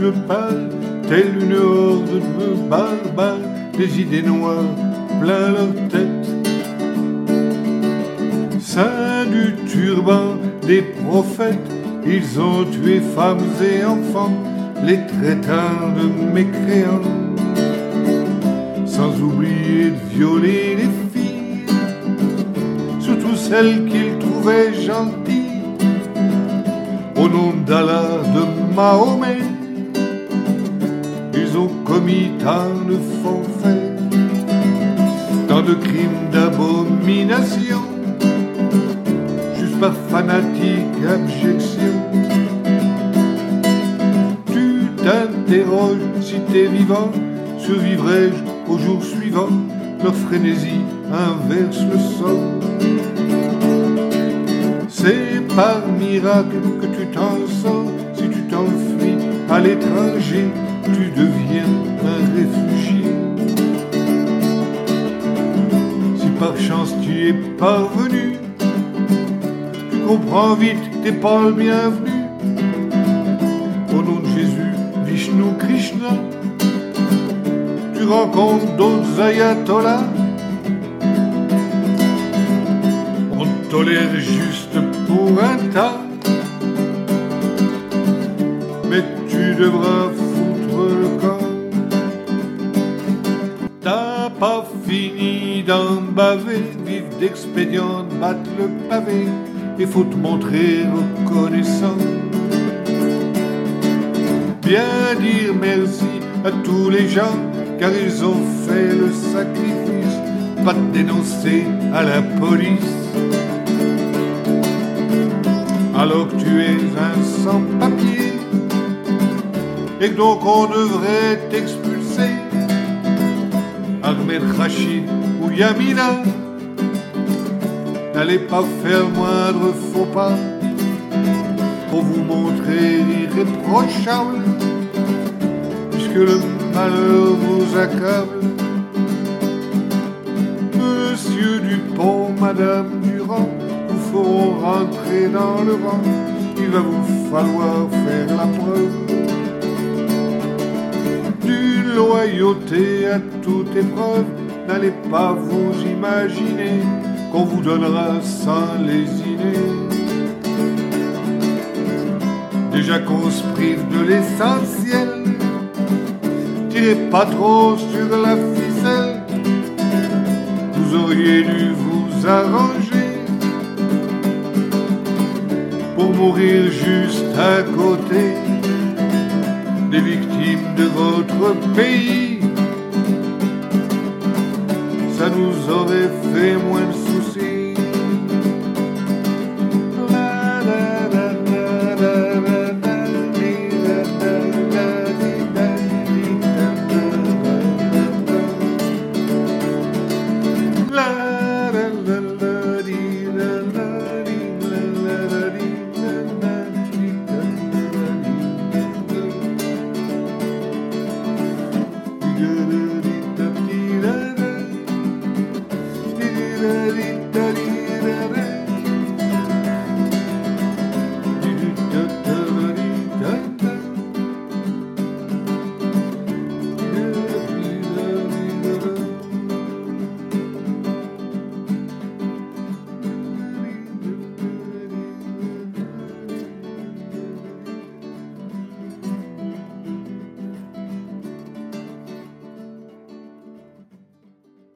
une pâle, telle une horde de barbares, des idées noires plein leur tête. Saints du turban des prophètes, ils ont tué femmes et enfants, les traitant de mécréants, sans oublier de violer les filles, surtout celles qu'ils trouvaient gentilles, au nom d'Allah, de Mahomet. Ils ont commis tant de forfaits, tant de crimes d'abomination, juste par fanatique abjection. Tu t'interroges si t'es vivant, survivrai-je au jour suivant? Leur frénésie inverse le sort. C'est par miracle que tu t'en sors. Si tu t'enfuis à l'étranger, tu deviens un réfugié. Si par chance tu es parvenu, tu comprends vite que t'es pas le bienvenu. Au nom de Jésus, Vishnu, Krishna, tu rencontres d'autres ayatollahs. On te tolère juste pour un tas, mais tu devras foutre le camp. T'as pas fini d'en baver, vivre d'expédients, battre le pavé, et faut te montrer reconnaissant. Bien dire merci à tous les gens, car ils ont fait le sacrifice, pas te dénoncer à la police. Alors que tu es un sans-papier, et que donc on devrait t'expulser. Ahmed Rachid ou Yamina, n'allez pas faire le moindre faux pas pour vous montrer irréprochable, puisque le malheur vous accable. Monsieur Dupont, Madame Durand, vous feront rentrer dans le rang. Il va vous falloir faire la preuve d'une loyauté à toute épreuve. N'allez pas vous imaginer qu'on vous donnera sans lésiner. Déjà qu'on se prive de l'essentiel, tirez pas trop sur la ficelle. Vous auriez dû vous arranger pour mourir juste à côté des victimes de votre pays. Ça nous aurait fait moins de soucis. Da-dee-da-dee-da-dee-da-dee.